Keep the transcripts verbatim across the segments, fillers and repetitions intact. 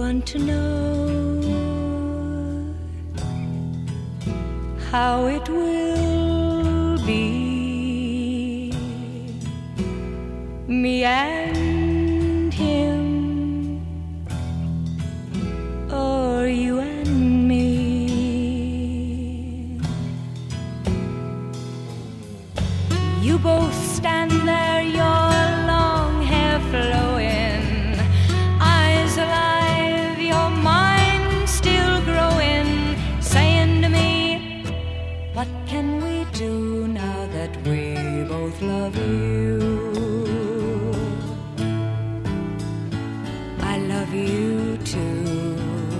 want to know how it will be, me and him, or you and me. You both stand there, your long hair flowing, eyes alive, your mind still growing, saying to me, what can we do now that we both love you? I love you too.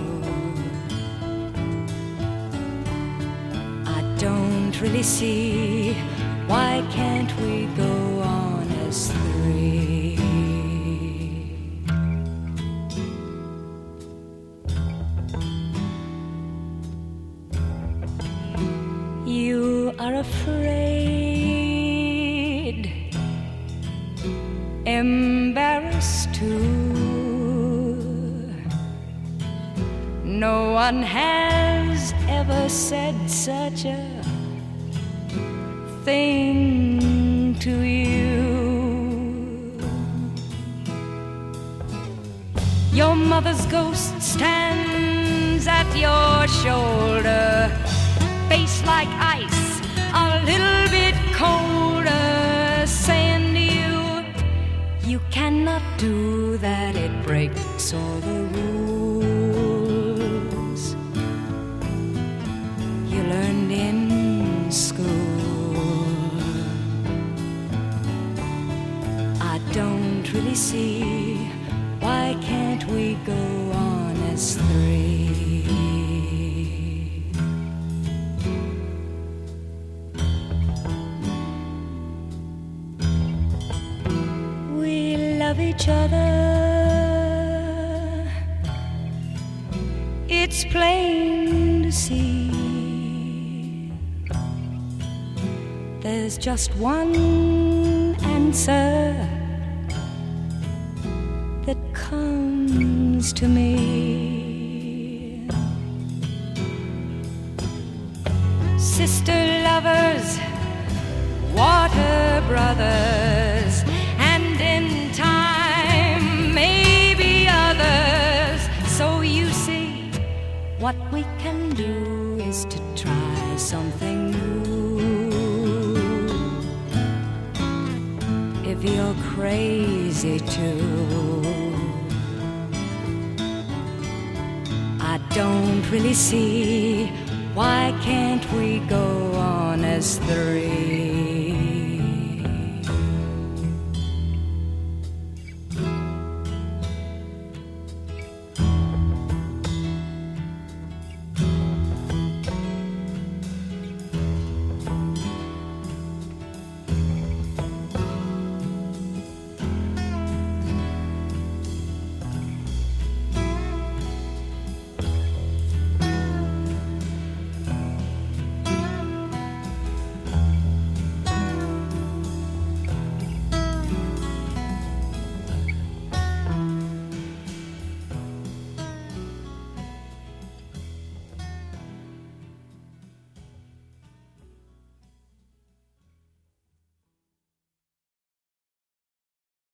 I don't really see, why can't we go on as three? You are afraid, embarrassed too. No one has ever said such a thing to you. Your mother's ghost stands at your shoulder, face like ice, a little bit colder, saying to you, you cannot do that, it breaks all the rules you learned in school. I don't really see, why can't we go on as three? Love each other, it's plain to see. There's just one answer that comes to me. Sister lovers, water brothers, and in time maybe others. So you see, what we can do is to try something new. If you're crazy too, I don't really see, why can't we go on as three?